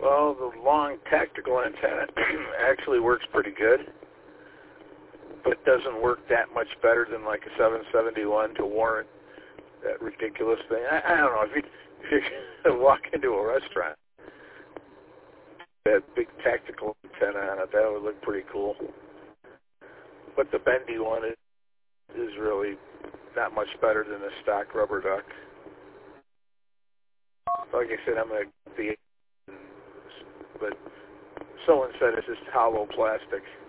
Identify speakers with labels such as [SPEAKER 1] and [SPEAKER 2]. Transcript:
[SPEAKER 1] Well, the long tactical antenna actually works pretty good, but doesn't work that much better than like a 771 to warrant that ridiculous thing. I don't know, if you walk into a restaurant, that big tactical antenna on it, that would look pretty cool. But the bendy one is really not much better than a stock rubber duck. Like I said, I'm going to be, but someone said it's just hollow plastic.